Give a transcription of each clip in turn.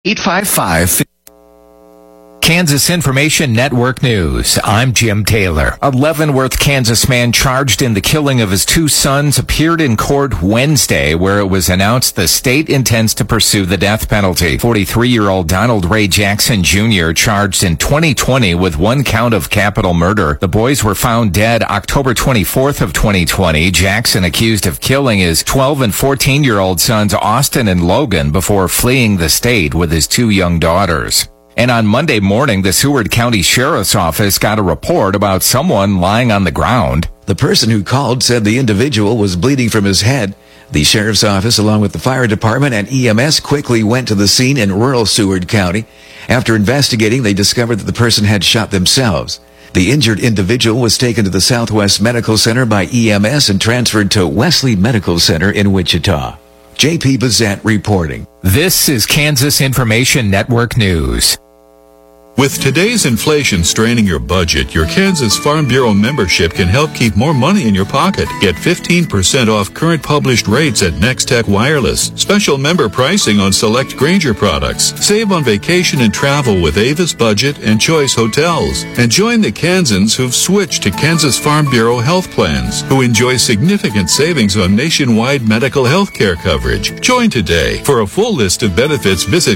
855. Kansas Information Network News. I'm Jim Taylor. A Leavenworth, Kansas man charged in the killing of his two sons appeared in court Wednesday, where it was announced the state intends to pursue the death penalty. 43-year-old Donald Ray Jackson Jr. charged in 2020 with one count of capital murder. The boys were found dead October 24th of 2020. Jackson accused of killing his 12 and 14-year-old sons Austin and Logan before fleeing the state with his two young daughters. And on Monday morning, the Seward County Sheriff's Office got a report about someone lying on the ground. The person who called said the individual was bleeding from his head. The Sheriff's Office, along with the fire department and EMS, quickly went to the scene in rural Seward County. After investigating, they discovered that the person had shot themselves. The injured individual was taken to the Southwest Medical Center by EMS and transferred to Wesley Medical Center in Wichita. J.P. Bazette reporting. This is Kansas Information Network News. With today's inflation straining your budget, your Kansas Farm Bureau membership can help keep more money in your pocket. Get 15% off current published rates at Nextech Wireless. Special member pricing on select Grainger products. Save on vacation and travel with Avis Budget and Choice Hotels. And join the Kansans who've switched to Kansas Farm Bureau health plans, who enjoy significant savings on nationwide medical health care coverage. Join today. For a full list of benefits, visit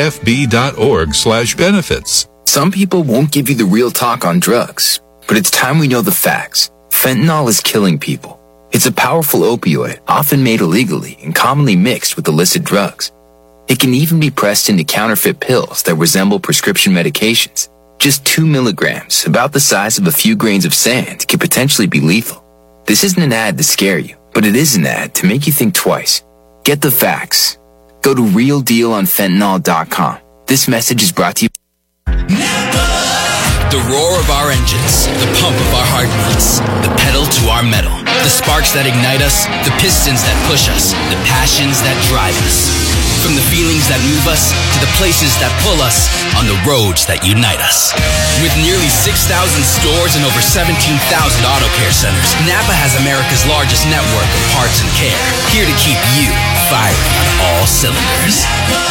kfb.org/benefits. Some people won't give you the real talk on drugs, but it's time we know the facts. Fentanyl is killing people. It's a powerful opioid, often made illegally and commonly mixed with illicit drugs. It can even be pressed into counterfeit pills that resemble prescription medications. Just 2 milligrams, about the size of a few grains of sand, can potentially be lethal. This isn't an ad to scare you, but it is an ad to make you think twice. Get the facts. Go to realdealonfentanyl.com. This message is brought to you. The roar of our engines, the pump of our heartbeats, the pedal to our metal, the sparks that ignite us, the pistons that push us, the passions that drive us. From the feelings that move us to the places that pull us on the roads that unite us. With nearly 6,000 stores and over 17,000 auto care centers, Napa has America's largest network of parts and care, here to keep you firing on all cylinders.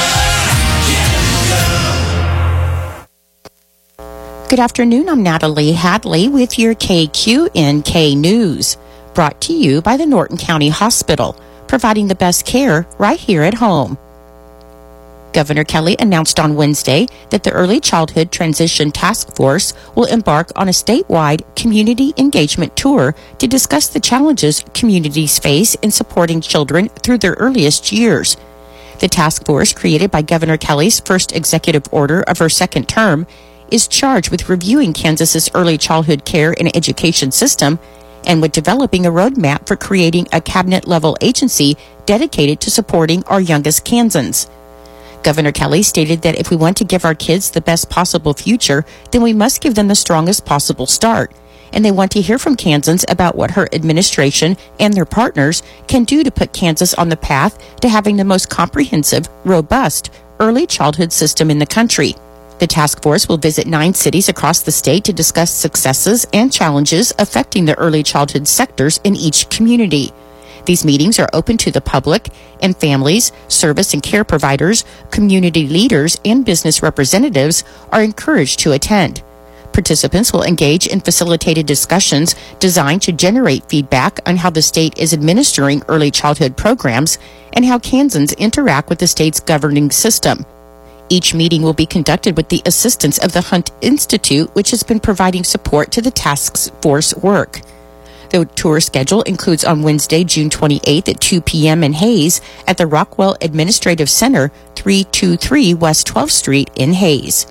Good afternoon, I'm Natalie Hadley with your KQNK News, brought to you by the Norton County Hospital, providing the best care right here at home. Governor Kelly announced on Wednesday that the Early Childhood Transition Task Force will embark on a statewide community engagement tour to discuss the challenges communities face in supporting children through their earliest years. The task force, created by Governor Kelly's first executive order of her second term, is charged with reviewing Kansas's early childhood care and education system and with developing a roadmap for creating a cabinet-level agency dedicated to supporting our youngest Kansans. Governor Kelly stated that if we want to give our kids the best possible future, then we must give them the strongest possible start. And they want to hear from Kansans about what her administration and their partners can do to put Kansas on the path to having the most comprehensive, robust early childhood system in the country. The task force will visit 9 cities across the state to discuss successes and challenges affecting the early childhood sectors in each community. These meetings are open to the public, and families, service and care providers, community leaders, and business representatives are encouraged to attend. Participants will engage in facilitated discussions designed to generate feedback on how the state is administering early childhood programs and how Kansans interact with the state's governing system. Each meeting will be conducted with the assistance of the Hunt Institute, which has been providing support to the task force work. The tour schedule includes on Wednesday, June 28th at 2 p.m. in Hayes at the Rockwell Administrative Center, 323 West 12th Street in Hayes.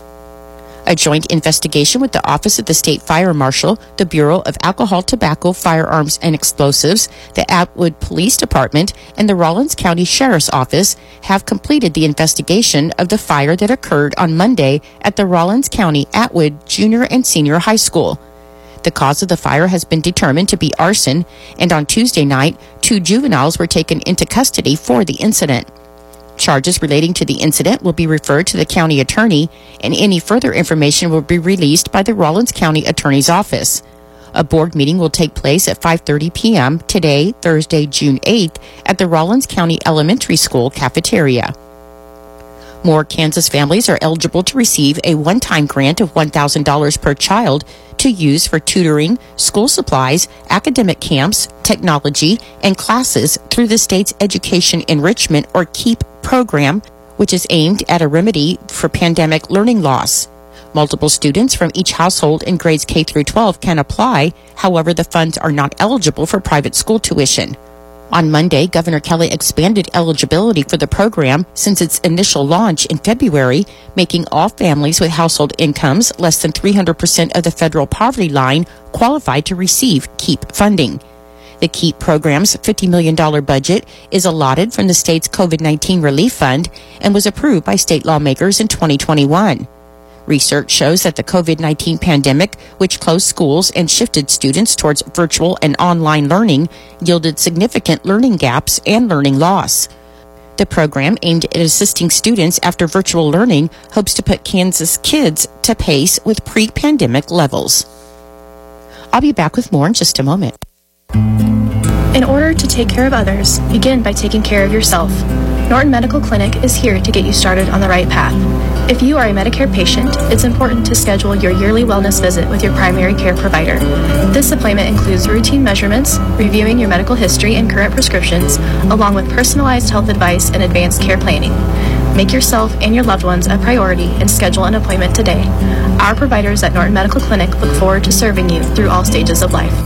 A joint investigation with the Office of the State Fire Marshal, the Bureau of Alcohol, Tobacco, Firearms, and Explosives, the Atwood Police Department, and the Rawlins County Sheriff's Office have completed the investigation of the fire that occurred on Monday at the Rawlins County Atwood Junior and Senior High School. The cause of the fire has been determined to be arson, and on Tuesday night, 2 juveniles were taken into custody for the incident. Charges relating to the incident will be referred to the county attorney, and any further information will be released by the Rawlins County Attorney's Office. A board meeting will take place at 5:30 p.m. today, Thursday, June 8th, at the Rawlins County Elementary School cafeteria. More Kansas families are eligible to receive a one-time grant of $1,000 per child to use for tutoring, school supplies, academic camps, technology, and classes through the state's Education Enrichment or KEEP program, which is aimed at a remedy for pandemic learning loss. Multiple students from each household in grades K through 12 can apply. However, the funds are not eligible for private school tuition. On Monday, Governor Kelly expanded eligibility for the program since its initial launch in February, making all families with household incomes less than 300% of the federal poverty line qualified to receive KEEP funding. The KEEP program's $50 million budget is allotted from the state's COVID-19 Relief Fund and was approved by state lawmakers in 2021. Research shows that the COVID-19 pandemic, which closed schools and shifted students towards virtual and online learning, yielded significant learning gaps and learning loss. The program, aimed at assisting students after virtual learning, hopes to put Kansas kids to pace with pre-pandemic levels. I'll be back with more in just a moment. In order to take care of others, begin by taking care of yourself. Norton Medical Clinic is here to get you started on the right path. If you are a Medicare patient, it's important to schedule your yearly wellness visit with your primary care provider. This appointment includes routine measurements, reviewing your medical history and current prescriptions, along with personalized health advice and advanced care planning. Make yourself and your loved ones a priority and schedule an appointment today. Our providers at Norton Medical Clinic look forward to serving you through all stages of life.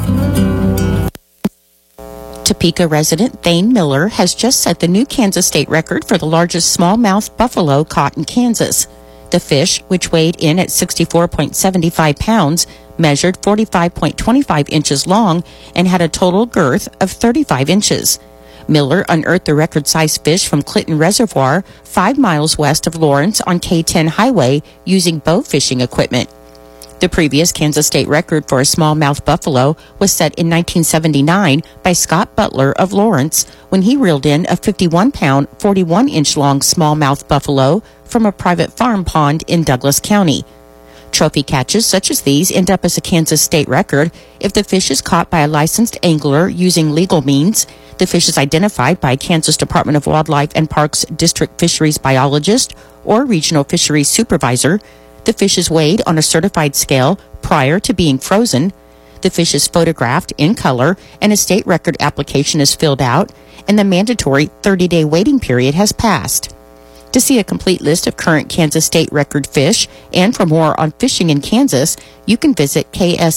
Topeka resident Thane Miller has just set the new Kansas state record for the largest smallmouth buffalo caught in Kansas. The fish, which weighed in at 64.75 pounds, measured 45.25 inches long and had a total girth of 35 inches. Miller unearthed the record-sized fish from Clinton Reservoir, 5 miles west of Lawrence on K-10 highway, using bow fishing equipment. The previous Kansas state record for a smallmouth buffalo was set in 1979 by Scott Butler of Lawrence when he reeled in a 51-pound, 41-inch-long smallmouth buffalo from a private farm pond in Douglas County. Trophy catches such as these end up as a Kansas state record if the fish is caught by a licensed angler using legal means, the fish is identified by a Kansas Department of Wildlife and Parks district fisheries biologist or regional fisheries supervisor, the fish is weighed on a certified scale prior to being frozen, the fish is photographed in color, and a state record application is filled out, and the mandatory 30-day waiting period has passed. To see a complete list of current Kansas state record fish and for more on fishing in Kansas, you can visit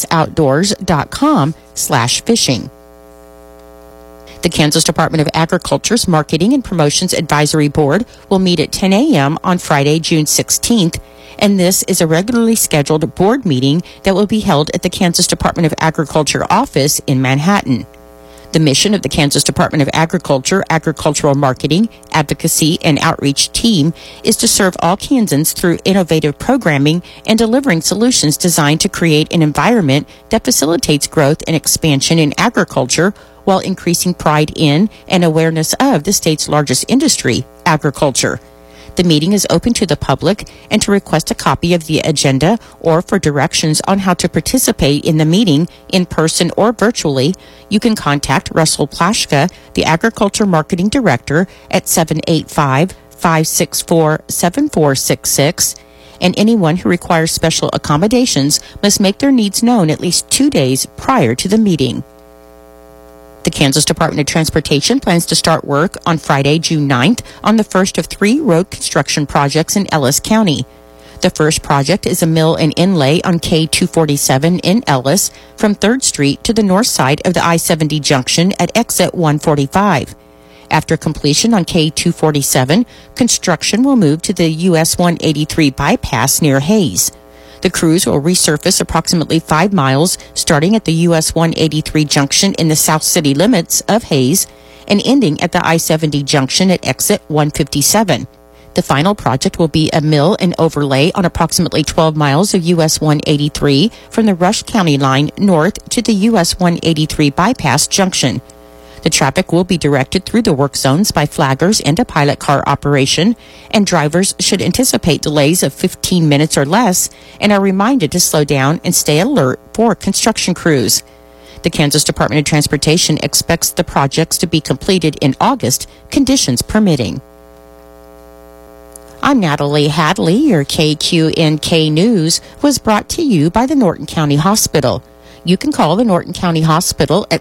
ksoutdoors.com/fishing. The Kansas Department of Agriculture's Marketing and Promotions Advisory Board will meet at 10 a.m. on Friday, June 16th, and this is a regularly scheduled board meeting that will be held at the Kansas Department of Agriculture office in Manhattan. The mission of the Kansas Department of Agriculture, Agricultural Marketing, Advocacy, and Outreach team is to serve all Kansans through innovative programming and delivering solutions designed to create an environment that facilitates growth and expansion in agriculture while increasing pride in and awareness of the state's largest industry, agriculture. The meeting is open to the public, and to request a copy of the agenda or for directions on how to participate in the meeting in person or virtually, you can contact Russell Plashka, the Agriculture Marketing Director, at 785-564-7466, and anyone who requires special accommodations must make their needs known at least 2 days prior to the meeting. The Kansas Department of Transportation plans to start work on Friday, June 9th on the first of 3 road construction projects in Ellis County. The first project is a mill and inlay on K247 in Ellis from 3rd Street to the north side of the I-70 junction at exit 145. After completion on K247, construction will move to the US 183 bypass near Hayes. The crews will resurface approximately 5 miles starting at the US 183 junction in the South City limits of Hayes and ending at the I-70 junction at exit 157. The final project will be a mill and overlay on approximately 12 miles of US 183 from the Rush County line north to the US 183 bypass junction. The traffic will be directed through the work zones by flaggers and a pilot car operation, and drivers should anticipate delays of 15 minutes or less and are reminded to slow down and stay alert for construction crews. The Kansas Department of Transportation expects the projects to be completed in August, conditions permitting. I'm Natalie Hadley. Your KQNK News was brought to you by the Norton County Hospital. You can call the Norton County Hospital at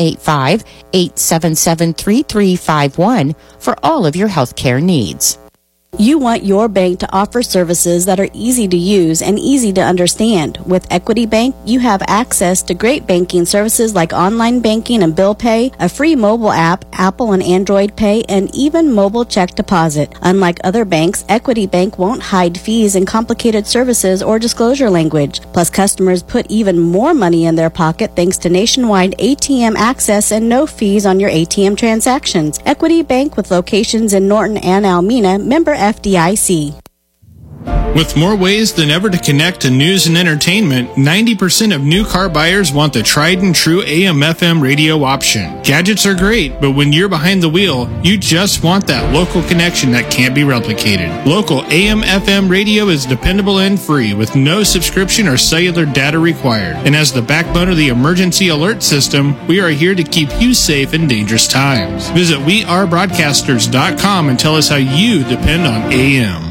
785-877-3351 for all of your health care needs. You want your bank to offer services that are easy to use and easy to understand. With Equity Bank, you have access to great banking services like online banking and bill pay, a free mobile app, Apple and Android Pay, and even mobile check deposit. Unlike other banks, Equity Bank won't hide fees and complicated services or disclosure language. Plus, customers put even more money in their pocket thanks to nationwide ATM access and no fees on your ATM transactions. Equity Bank with locations in Norton and Almena, member FDIC. With more ways than ever to connect to news and entertainment, 90% of new car buyers want the tried and true AM/FM radio option. Gadgets are great, but when you're behind the wheel, you just want that local connection that can't be replicated. Local AM/FM radio is dependable and free, with no subscription or cellular data required. And as the backbone of the emergency alert system, we are here to keep you safe in dangerous times. Visit wearebroadcasters.com and tell us how you depend on AM.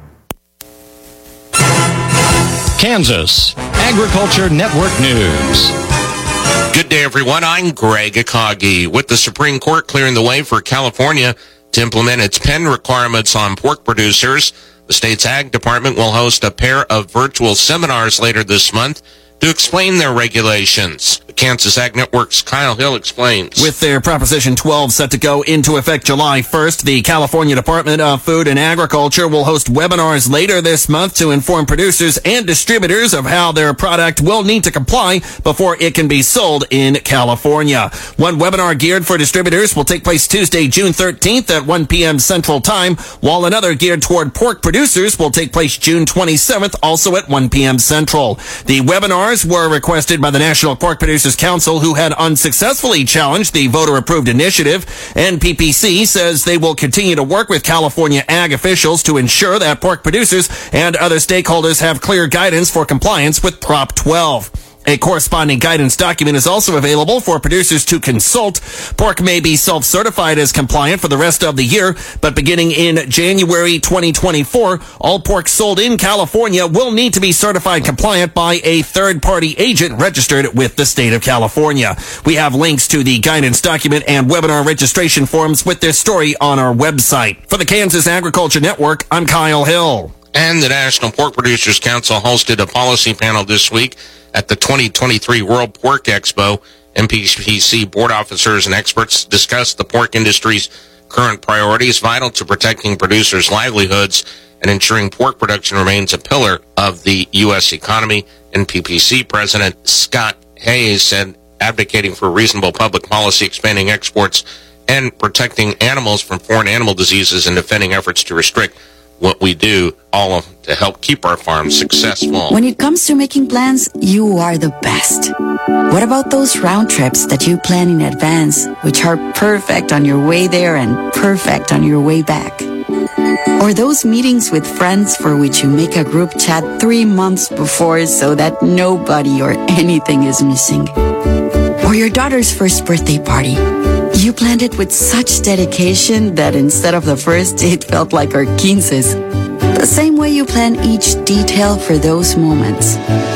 Kansas Agriculture Network News. Good day, everyone. I'm Greg Akagi. With the Supreme Court clearing the way for California to implement its pen requirements on pork producers, the state's Ag Department will host a pair of virtual seminars later this month to explain their regulations. The Kansas Ag Network's Kyle Hill explains. With their Proposition 12 set to go into effect July 1st, the California Department of Food and Agriculture will host webinars later this month to inform producers and distributors of how their product will need to comply before it can be sold in California. One webinar geared for distributors will take place Tuesday, June 13th at 1 p.m. Central Time, while another geared toward pork producers will take place June 27th, also at 1 p.m. Central. The webinars were requested by the National Pork Producers Council, who had unsuccessfully challenged the voter-approved initiative. NPPC says they will continue to work with California ag officials to ensure that pork producers and other stakeholders have clear guidance for compliance with Prop 12. A corresponding guidance document is also available for producers to consult. Pork may be self-certified as compliant for the rest of the year, but beginning in January 2024, all pork sold in California will need to be certified compliant by a third-party agent registered with the state of California. We have links to the guidance document and webinar registration forms with this story on our website. For the Kansas Agriculture Network, I'm Kyle Hill. And the National Pork Producers Council hosted a policy panel this week at the 2023 World Pork Expo. NPPC board officers and experts discussed the pork industry's current priorities vital to protecting producers' livelihoods and ensuring pork production remains a pillar of the U.S. economy. NPPC President Scott Hayes said advocating for reasonable public policy, expanding exports, and protecting animals from foreign animal diseases and defending efforts to restrict what we do, all to help keep our farms successful. When it comes to making plans, you are the best. What about those round trips that you plan in advance, which are perfect on your way there and perfect on your way back? Or those meetings with friends for which you make a group chat 3 months before so that nobody or anything is missing? Or your daughter's first birthday party. You planned it with such dedication that instead of the first, it felt like our 15s. The same way you plan each detail for those moments.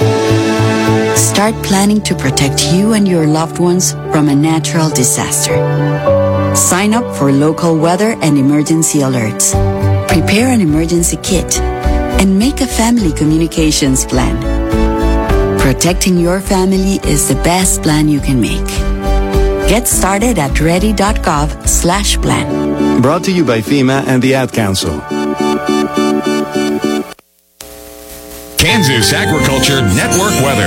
Start planning to protect you and your loved ones from a natural disaster. Sign up for local weather and emergency alerts. Prepare an emergency kit and make a family communications plan. Protecting your family is the best plan you can make. Get started at ready.gov/plan. Brought to you by FEMA and the Ad Council. Kansas Agriculture Network weather.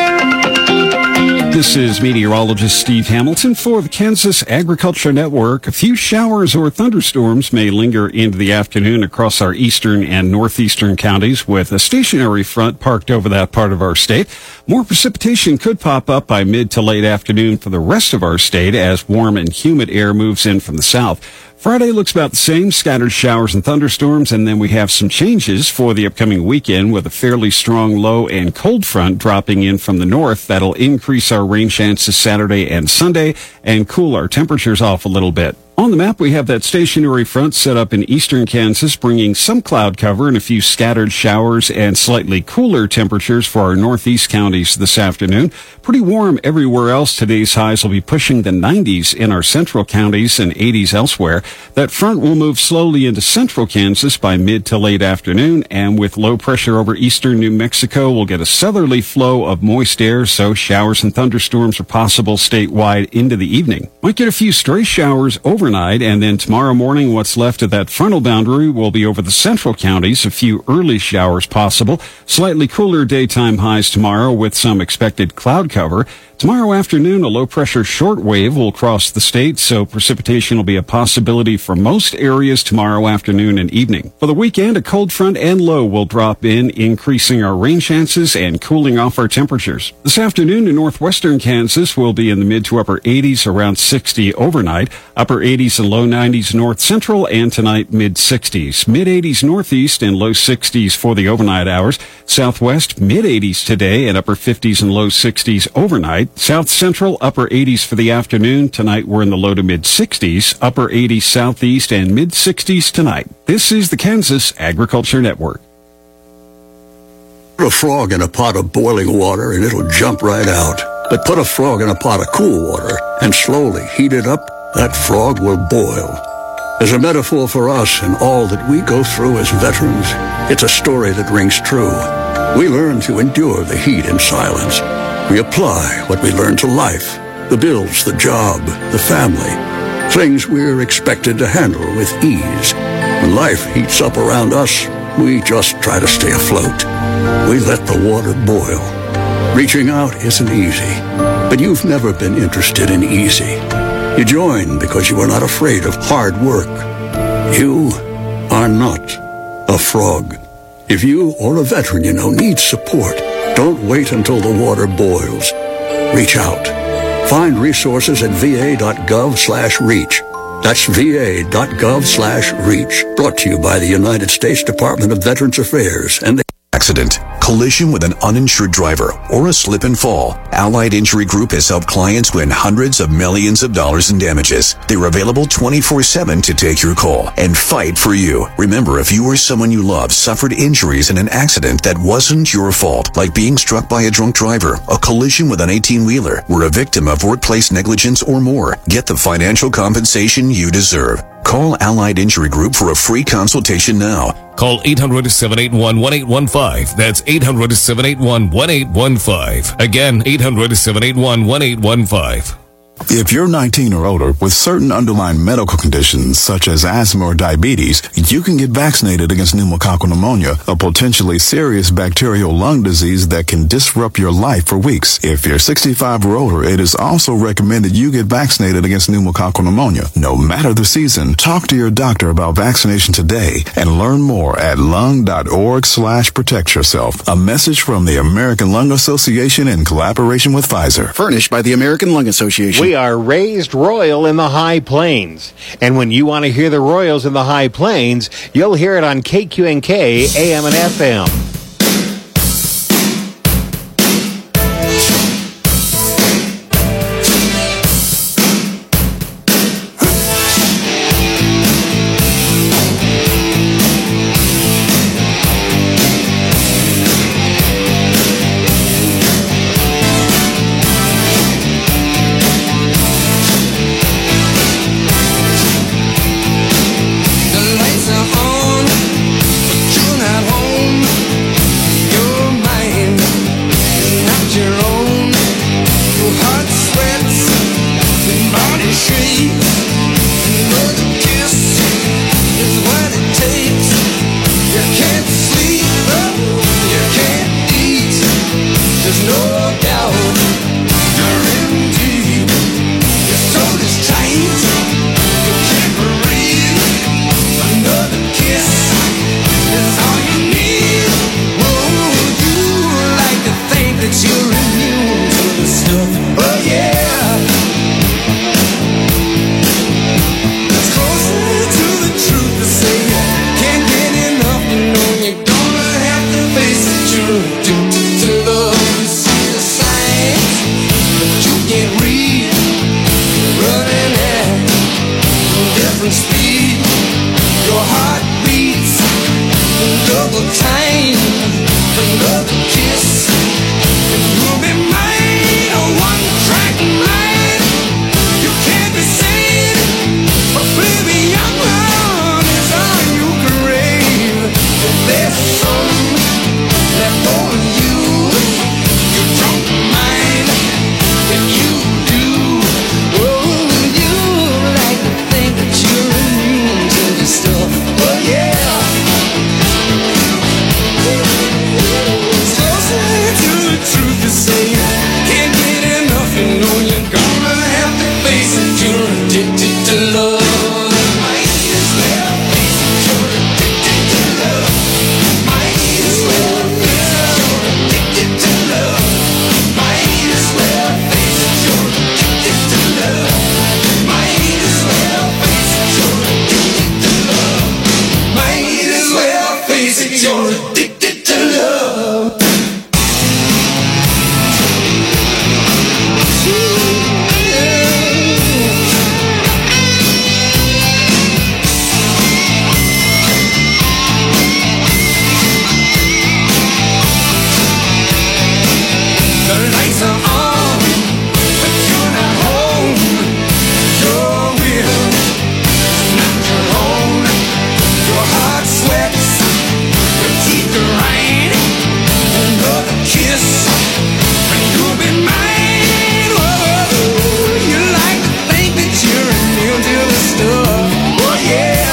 This is meteorologist Steve Hamilton for the Kansas Agriculture Network. A few showers or thunderstorms may linger into the afternoon across our eastern and northeastern counties, with a stationary front parked over that part of our state. More precipitation could pop up by mid to late afternoon for the rest of our state as warm and humid air moves in from the south. Friday looks about the same, scattered showers and thunderstorms, and then we have some changes for the upcoming weekend with a fairly strong low and cold front dropping in from the north. That'll increase our rain chances Saturday and Sunday and cool our temperatures off a little bit. On the map, we have that stationary front set up in eastern Kansas, bringing some cloud cover and a few scattered showers and slightly cooler temperatures for our northeast counties this afternoon. Pretty warm everywhere else. Today's highs will be pushing the 90s in our central counties and 80s elsewhere. That front will move slowly into central Kansas by mid to late afternoon, and with low pressure over eastern New Mexico, we'll get a southerly flow of moist air, so showers and thunderstorms are possible statewide into the evening. Might get a few stray showers overnight, and then tomorrow morning, what's left of that frontal boundary will be over the central counties, a few early showers possible. Slightly cooler daytime highs tomorrow with some expected cloud cover. Tomorrow afternoon, a low-pressure shortwave will cross the state, so precipitation will be a possibility for most areas tomorrow afternoon and evening. For the weekend, a cold front and low will drop in, increasing our rain chances and cooling off our temperatures. This afternoon in northwestern Kansas, we'll be in the mid to upper 80s, around 60 overnight, upper 80s and low 90s north central, and tonight mid-60s. Mid-80s northeast and low 60s for the overnight hours. Southwest, mid-80s today and upper 50s and low 60s overnight. South Central, upper 80s for the afternoon. Tonight we're in the low to mid-60s, upper 80s southeast, and mid-60s tonight. This is the Kansas Agriculture Network. Put a frog in a pot of boiling water and it'll jump right out. But put a frog in a pot of cool water and slowly heat it up, that frog will boil. As a metaphor for us and all that we go through as veterans, it's a story that rings true. We learn to endure the heat in silence. We apply what we learn to life, the bills, the job, the family, things we're expected to handle with ease. When life heats up around us, we just try to stay afloat. We let the water boil. Reaching out isn't easy, but you've never been interested in easy. You join because you are not afraid of hard work. You are not a frog. If you or a veteran you know needs support, don't wait until the water boils. Reach out. Find resources at va.gov/reach. That's va.gov/reach. Brought to you by the United States Department of Veterans Affairs and the accident, collision with an uninsured driver, or a slip and fall. Allied Injury Group has helped clients win hundreds of millions of dollars in damages. They're available 24/7 to take your call and fight for you. Remember, if you or someone you love suffered injuries in an accident that wasn't your fault, like being struck by a drunk driver, a collision with an 18-wheeler, were a victim of workplace negligence or more, get the financial compensation you deserve. Call Allied Injury Group for a free consultation now. Call 800-781-1815. That's 800-781-1815. Again, 800-781-1815. If you're 19 or older with certain underlying medical conditions such as asthma or diabetes, you can get vaccinated against pneumococcal pneumonia, a potentially serious bacterial lung disease that can disrupt your life for weeks. If you're 65 or older, it is also recommended you get vaccinated against pneumococcal pneumonia. No matter the season, talk to your doctor about vaccination today and learn more at lung.org/protect yourself. A message from the American Lung Association in collaboration with Pfizer. Furnished by the American Lung Association. We are raised royal in the High Plains. And when you want to hear the Royals in the High Plains, you'll hear it on KQNK, AM and FM. The lights are on, but you're not home. mine. Another kiss, and you'll be mine. A one-track mind. You can't be sane, but baby, young love is all you crave. If there's some left for you, you don't mind. If you do, oh, you like to think that you're immune to the stuff. Oh yeah. So say to the truth to say, can't get enough. You know you're gonna have to face it. You're addicted to love. Might as well face it. You're addicted to love. Might as well face it. You're addicted to love. Might as well face it. You're addicted to love. Might as well face it. You're addicted to love. Might as well face it. You're addicted to love. The lights are on, but you're not home. Your will is not your own. Your heart sweats, your teeth grind. Another kiss, and you'll be mine. Whoa, you like to think that you're immune to the stuff. Oh yeah.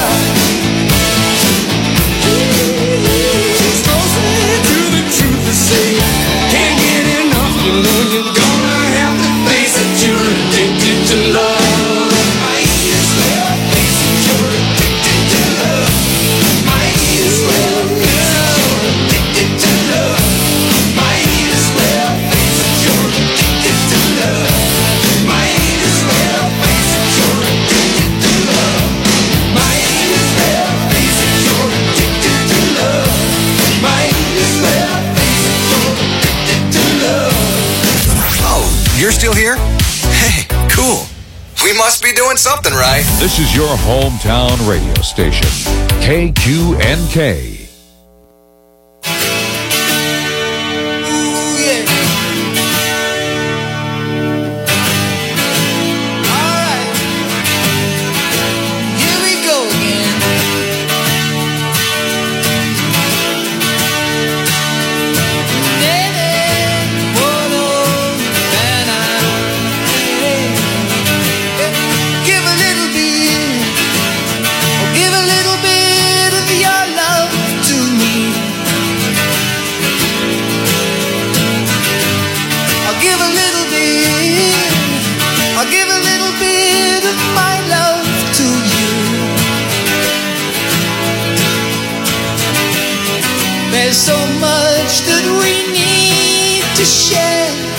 It's closer to the truth to say, can't get enough. You know you're gonna have to face it. You're addicted to love. Might as well face it. You're addicted to love. Might as well face it. You're addicted to love. Might as well face it. You're addicted to love. Might as well face it. You're addicted to love. Might as well face it. You're addicted to love. Might as well face it. You're addicted to love. Oh, you're still here? Hey, cool. We must be doing something right. This is your hometown radio station, KQNK. Here we go again. Give a little bit of your love to me. I'll give a little bit of my love to you. There's so much that we need to share.